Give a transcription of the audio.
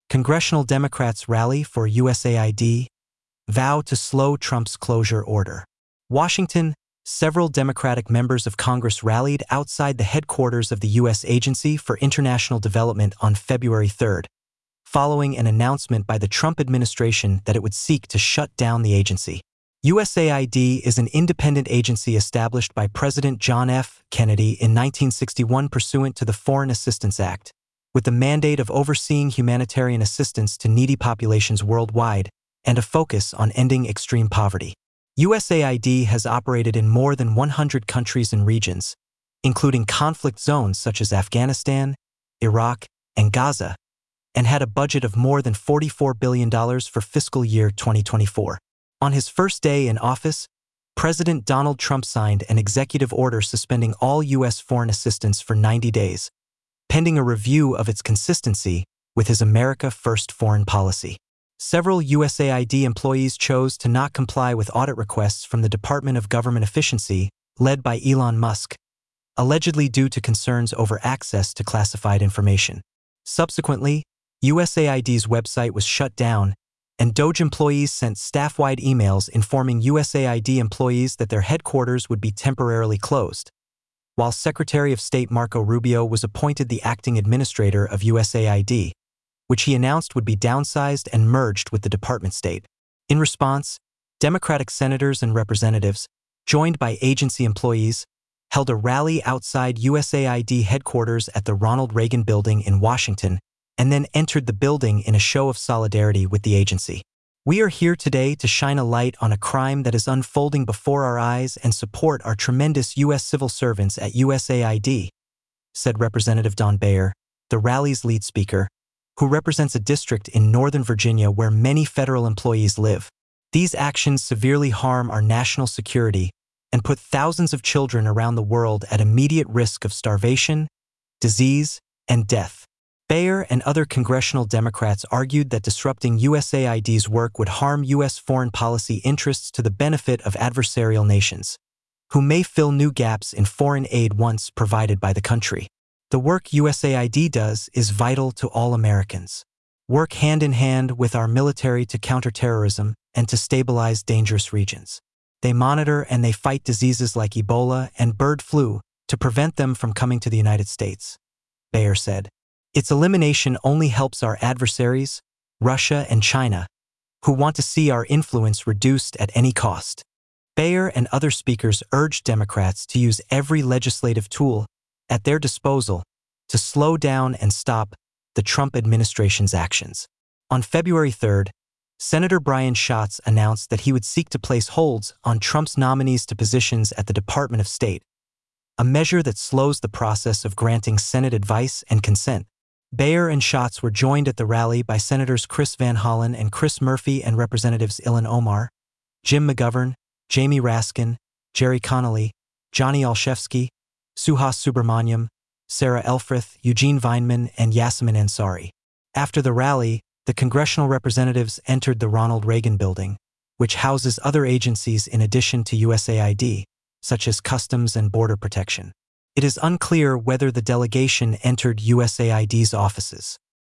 Congressional Democrats rally for USAID, vow to slow Trump's closure order. Washington, several Democratic members of Congress rallied outside the headquarters of the U.S. Agency for International Development on February 3rd, following an announcement by the Trump administration that it would seek to shut down the agency. USAID is an independent agency established by President John F. Kennedy in 1961 pursuant to the Foreign Assistance Act, with the mandate of overseeing humanitarian assistance to needy populations worldwide and a focus on ending extreme poverty. USAID has operated in more than 100 countries and regions, including conflict zones such as Afghanistan, Iraq, and Gaza, and had a budget of more than $44 billion for fiscal year 2024. On his first day in office, President Donald Trump signed an executive order suspending all U.S. foreign assistance for 90 days, pending a review of its consistency with his America First foreign policy. Several USAID employees chose to not comply with audit requests from the Department of Government Efficiency, led by Elon Musk, allegedly due to concerns over access to classified information. Subsequently, USAID's website was shut down, and DOGE employees sent staff-wide emails informing USAID employees that their headquarters would be temporarily closed, while Secretary of State Marco Rubio was appointed the acting administrator of USAID, which he announced would be downsized and merged with the department state. In response, Democratic senators and representatives, joined by agency employees, held a rally outside USAID headquarters at the Ronald Reagan Building in Washington and then entered the building in a show of solidarity with the agency. "We are here today to shine a light on a crime that is unfolding before our eyes and support our tremendous U.S. civil servants at USAID," said Representative Don Beyer, the rally's lead speaker, who represents a district in Northern Virginia where many federal employees live. "These actions severely harm our national security and put thousands of children around the world at immediate risk of starvation, disease, and death." Beyer and other congressional Democrats argued that disrupting USAID's work would harm U.S. foreign policy interests to the benefit of adversarial nations, who may fill new gaps in foreign aid once provided by the country. "The work USAID does is vital to all Americans. Work hand in hand with our military to counter terrorism and to stabilize dangerous regions. They monitor and they fight diseases like Ebola and bird flu to prevent them from coming to the United States," Beyer said. "Its elimination only helps our adversaries, Russia and China, who want to see our influence reduced at any cost." Beyer and other speakers urged Democrats to use every legislative tool at their disposal to slow down and stop the Trump administration's actions. On February 3rd, Senator Brian Schatz announced that he would seek to place holds on Trump's nominees to positions at the Department of State, a measure that slows the process of granting Senate advice and consent. Beyer and Schatz were joined at the rally by Senators Chris Van Hollen and Chris Murphy and Representatives Ilhan Omar, Jim McGovern, Jamie Raskin, Jerry Connolly, Johnny Olszewski, Suhas Subramaniam, Sarah Elfreth, Eugene Weinman, and Yasmin Ansari. After the rally, the congressional representatives entered the Ronald Reagan Building, which houses other agencies in addition to USAID, such as Customs and Border Protection. It is unclear whether the delegation entered USAID's offices.